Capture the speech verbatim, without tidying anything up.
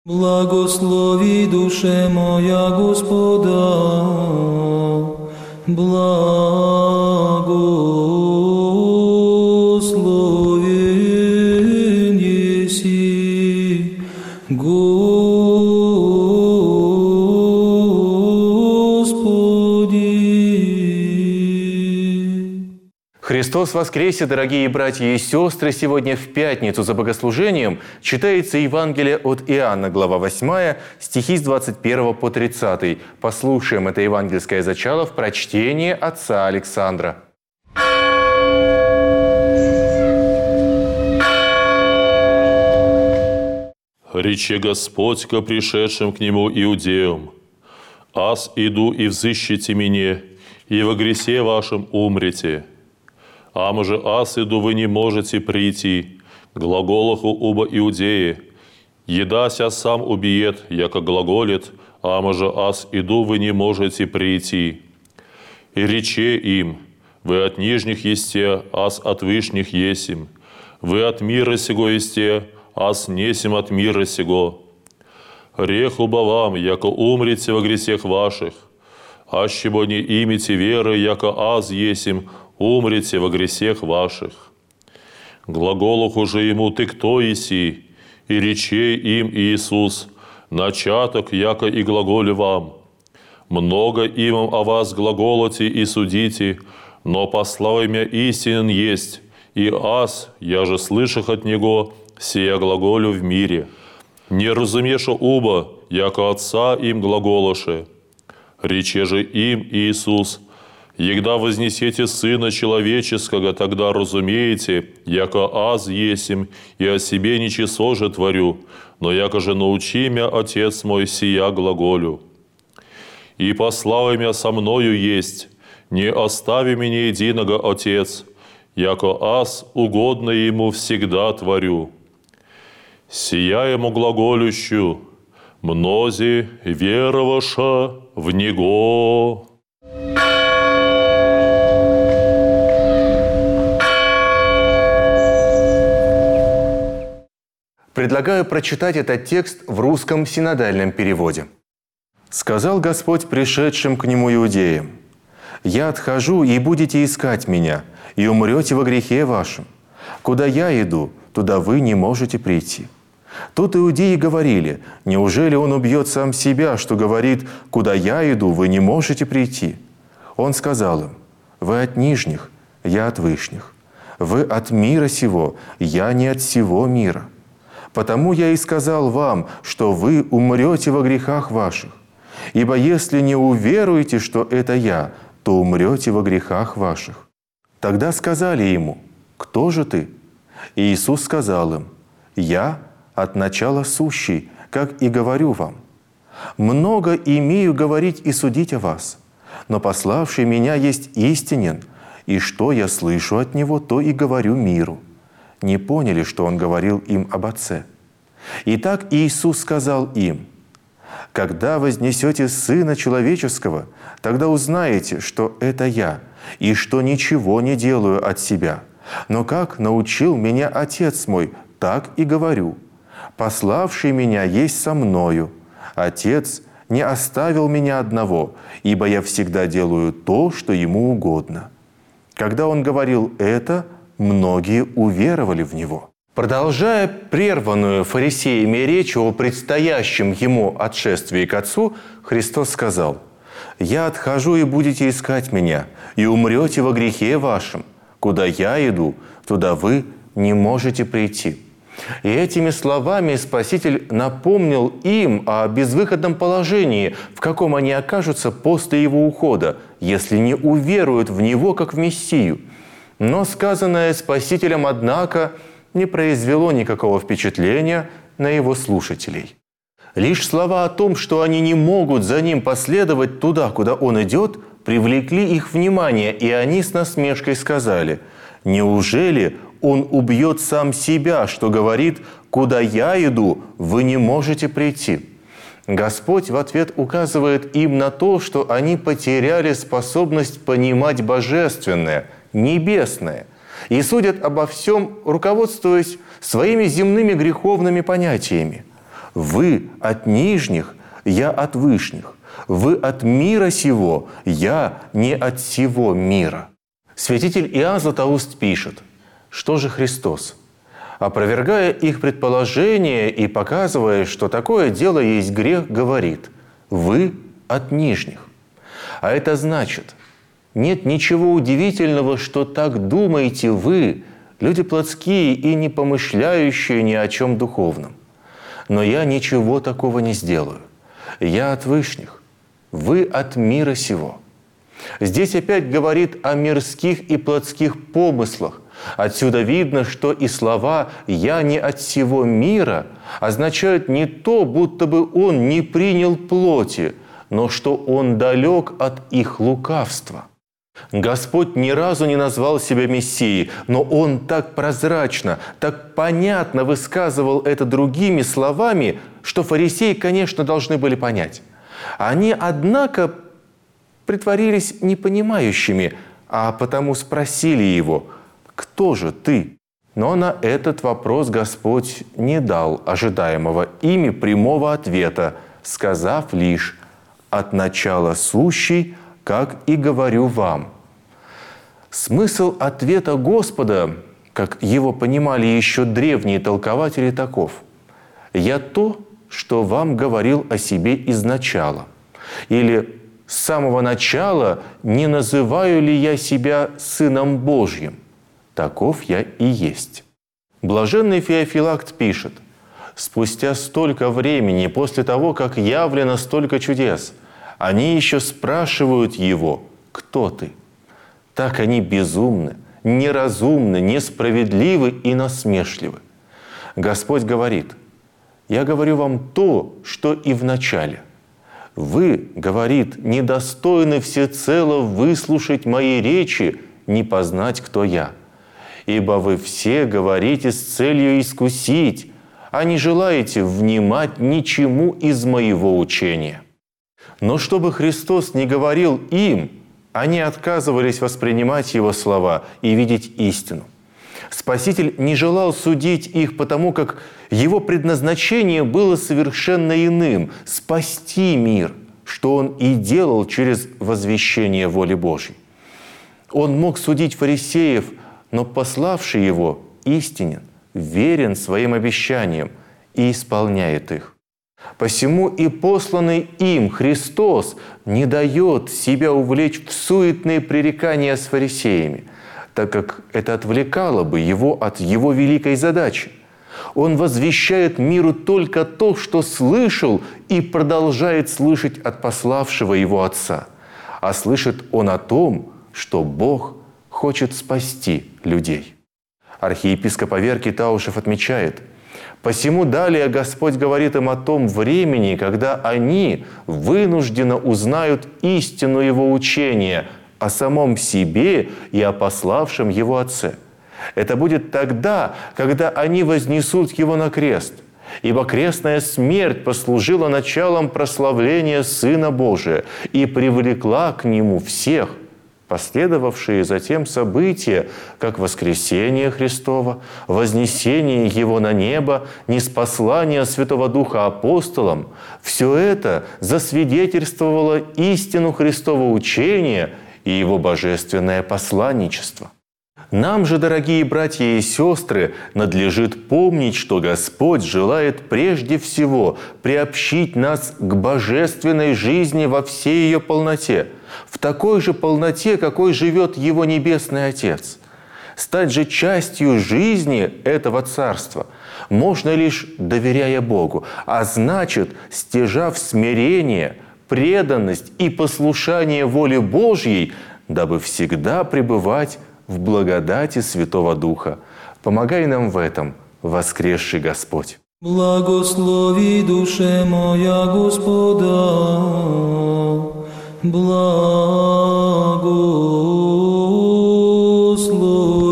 Благослови, душе моя, Господа, благословен еси, Господи. Христос воскресе, дорогие братья и сестры! Сегодня в пятницу за богослужением читается Евангелие от Иоанна, глава восьмая, стихи с двадцать первого по тридцатый. Послушаем это евангельское зачало в прочтении отца Александра. «Рече Господь ко пришедшим к Нему иудеям: «Аз иду и взыщите меня, и во гресе вашем умрете. Ама же аз иду, вы не можете прийти, глаголаху оба иудеи. Едася сам убиет, яко глаголит, ама же аз иду, вы не можете прийти. И рече им: вы от нижних есте, аз от вышних есим. Вы от мира сего есте, аз несем от мира сего. Реху ба вам, яко умрете во гресех ваших, аще бо не имите веры, яко аз есим, умрете во гресех ваших. Глаголуху же ему: ты кто еси? И рече им Иисус: начаток, яко и глаголю вам. Много имам о вас глаголоте и судите, но послал меня истинен есть, и аз, я же слышах от Него, сия глаголю в мире. Не разумеша уба, яко Отца им глаголоше. Рече же им Иисус: егда вознесете Сына Человеческого, тогда разумеете, яко аз есим, и о себе ничего же творю, но яко же научи мя Отец мой сия глаголю. И послал мя со мною есть, не остави меня единого, Отец, яко аз угодно Ему всегда творю. Сия Ему глаголющу, мнози вероваша в Него». Предлагаю прочитать этот текст в русском синодальном переводе. «Сказал Господь пришедшим к Нему иудеям: «Я отхожу, и будете искать Меня, и умрете во грехе вашем. Куда Я иду, туда вы не можете прийти». Тут иудеи говорили: «Неужели Он убьет сам себя, что говорит: куда Я иду, вы не можете прийти?» Он сказал им: «Вы от нижних, Я от вышних. Вы от мира сего, Я не от сего мира. Потому Я и сказал вам, что вы умрете во грехах ваших. Ибо если не уверуете, что это Я, то умрете во грехах ваших». Тогда сказали Ему: «Кто же Ты?» И Иисус сказал им: «Я от начала сущий, как и говорю вам. Много имею говорить и судить о вас, но пославший Меня есть истинен, и что я слышу от Него, то и говорю миру». Не поняли, что Он говорил им об Отце. Итак, Иисус сказал им: «Когда вознесете Сына Человеческого, тогда узнаете, что это Я, и что ничего не делаю от себя. Но как научил Меня Отец Мой, так и говорю. Пославший Меня есть со Мною. Отец не оставил Меня одного, ибо Я всегда делаю то, что Ему угодно». Когда Он говорил это, многие уверовали в Него. Продолжая прерванную фарисеями речь о предстоящем Ему отшествии к Отцу, Христос сказал: «Я отхожу, и будете искать Меня, и умрете во грехе вашем. Куда Я иду, туда вы не можете прийти». И этими словами Спаситель напомнил им о безвыходном положении, в каком они окажутся после Его ухода, если не уверуют в Него как в Мессию. Но сказанное Спасителем, однако, не произвело никакого впечатления на Его слушателей. Лишь слова о том, что они не могут за Ним последовать туда, куда Он идет, привлекли их внимание, и они с насмешкой сказали: «Неужели Он убьет сам себя, что говорит: куда Я иду, вы не можете прийти?» Господь в ответ указывает им на то, что они потеряли способность понимать божественное, небесное, и судят обо всем, руководствуясь своими земными греховными понятиями. Вы от нижних, я от вышних. Вы от мира сего, я не от сего мира». Святитель Иоанн Златоуст пишет: что же Христос? Опровергая их предположение и показывая, что такое дело есть грех, говорит: «Вы от нижних». А это значит, нет ничего удивительного, что так думаете вы, люди плотские и не помышляющие ни о чем духовном. Но я ничего такого не сделаю. Я от вышних, вы от мира сего. Здесь опять говорит о мирских и плотских помыслах. Отсюда видно, что и слова «я не от сего мира» означают не то, будто бы он не принял плоти, но что он далек от их лукавства. Господь ни разу не назвал себя Мессией, но Он так прозрачно, так понятно высказывал это другими словами, что фарисеи, конечно, должны были понять. Они, однако, притворились непонимающими, а потому спросили Его: «Кто же ты?» Но на этот вопрос Господь не дал ожидаемого ими прямого ответа, сказав лишь: «От начала сущий, как и говорю вам». Смысл ответа Господа, как его понимали еще древние толкователи, таков: «Я то, что вам говорил о себе изначала». Или «С самого начала не называю ли я себя Сыном Божьим? Таков я и есть». Блаженный Феофилакт пишет: «Спустя столько времени, после того, как явлено столько чудес, они еще спрашивают его: кто ты? Так они безумны, неразумны, несправедливы и насмешливы». Господь говорит: «Я говорю вам то, что и в начале. Вы, говорит, недостойны всецело выслушать мои речи, не познать, кто я. Ибо вы все говорите с целью искусить, а не желаете внимать ничему из моего учения». Но чтобы Христос не говорил им, они отказывались воспринимать Его слова и видеть истину. Спаситель не желал судить их, потому как Его предназначение было совершенно иным – спасти мир, что Он и делал через возвещение воли Божьей. Он мог судить фарисеев, но пославший Его истинен, верен своим обещаниям и исполняет их. Посему и посланный им Христос не дает себя увлечь в суетные пререкания с фарисеями, так как это отвлекало бы его от его великой задачи. Он возвещает миру только то, что слышал и продолжает слышать от пославшего его Отца. А слышит он о том, что Бог хочет спасти людей. Архиепископ Аверкий Таушев отмечает: «Посему далее Господь говорит им о том времени, когда они вынужденно узнают истину Его учения о самом себе и о пославшем Его Отце. Это будет тогда, когда они вознесут Его на крест, ибо крестная смерть послужила началом прославления Сына Божия и привлекла к Нему всех, последовавшие затем события, как воскресение Христова, вознесение Его на небо, ниспослание Святого Духа апостолам, все это засвидетельствовало истину Христова учения и Его божественное посланничество». Нам же, дорогие братья и сестры, надлежит помнить, что Господь желает прежде всего приобщить нас к божественной жизни во всей ее полноте, в такой же полноте, какой живет Его Небесный Отец. Стать же частью жизни этого Царства можно лишь доверяя Богу, а значит, стяжав смирение, преданность и послушание воле Божьей, дабы всегда пребывать в благодати Святого Духа. Помогай нам в этом, воскресший Господь. Благослови душе моя Господа, благослови.